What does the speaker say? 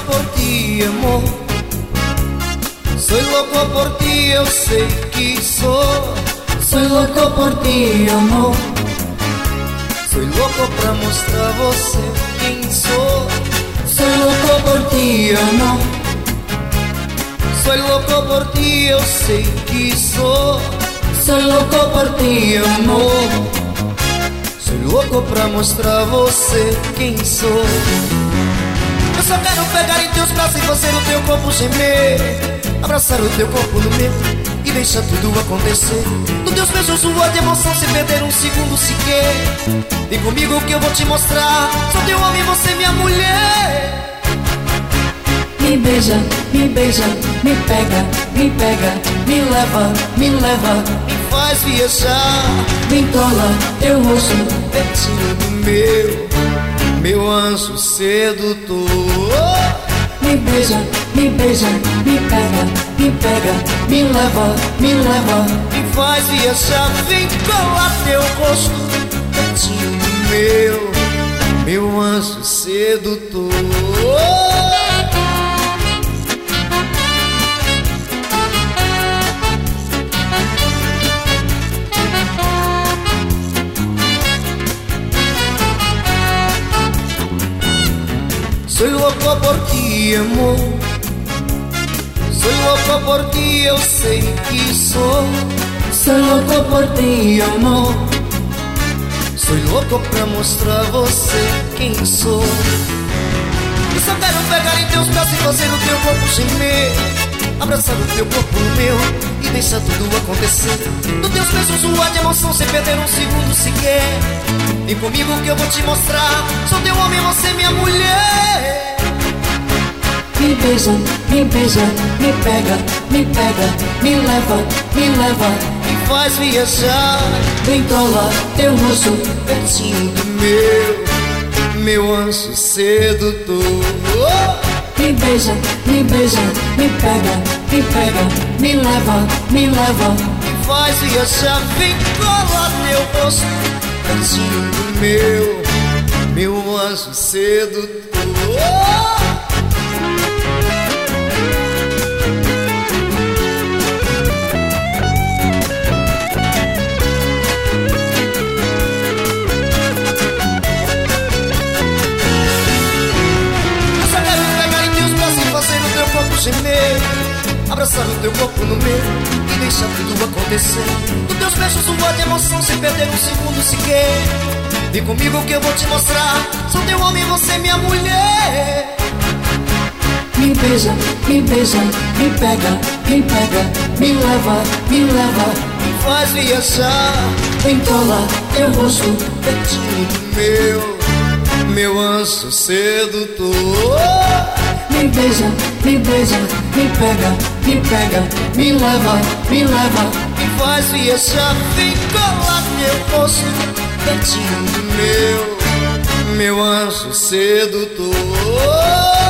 por ti, amor. Soy loco por ti, eu sei que sou. Soy loco por ti, amor. Soy loco pra mostrar a você quem sou. Soy loco por ti, amor. Soy loco por ti, eu sei que sou. Soy loco por ti, amor. Soy louco pra mostrar a você quem sou. Eu só quero pegar em teus braços e fazer o teu corpo gemer, abraçar o teu corpo no meu e deixar tudo acontecer. Nos teus beijos voar de emoção sem perder um segundo sequer. Vem comigo que eu vou te mostrar. Sou teu homem, você minha mulher. Me beija, me beija, me pega, me pega, me leva, me leva, Me faz viajar, me entola teu rosto pertinho do meu anjo sedutor. Me beija, me beija, me pega, me pega, me leva, me leva, Me faz viajar, vem colar teu rosto pertinho do meu anjo sedutor. Soy loco por ti, amor. Soy loco por ti, eu sei que sou. soy loco por ti, amor. Soy louco pra mostrar a você quem sou. Eu só quero pegar em teus braços e fazer o teu corpo gemer, abraçar o teu corpo no meu e deixar tudo acontecer. Nos teus beijos voar de emoção sem perder um segundo sequer. Vem comigo que eu vou te mostrar. Sou teu homem, você minha mulher. Me beija, me beija, me pega, me pega, me leva, me leva, Me faz viajar, me entola teu rosto pertinho do meu anjo sedutor. Me beija, me beija, me pega, me pega, me leva, me leva, Me faz viajar, vem colar teu rosto pertinho do meu anjo sedutor. Gemer, abraçar o teu corpo no meu e deixar tudo acontecer. Nos teus beijos voar de emoção sem perder um segundo sequer. Vem comigo que eu vou te mostrar. Sou teu homem, você minha mulher. me beija, me beija, me pega, me leva, me leva, Me faz viajar, me entola teu rosto pertinho do meu anjo sedutor. Me beija, me beija, me pega, me leva, me leva, Me faz viajar, vem colar teu rosto pertinho do meu anjo sedutor.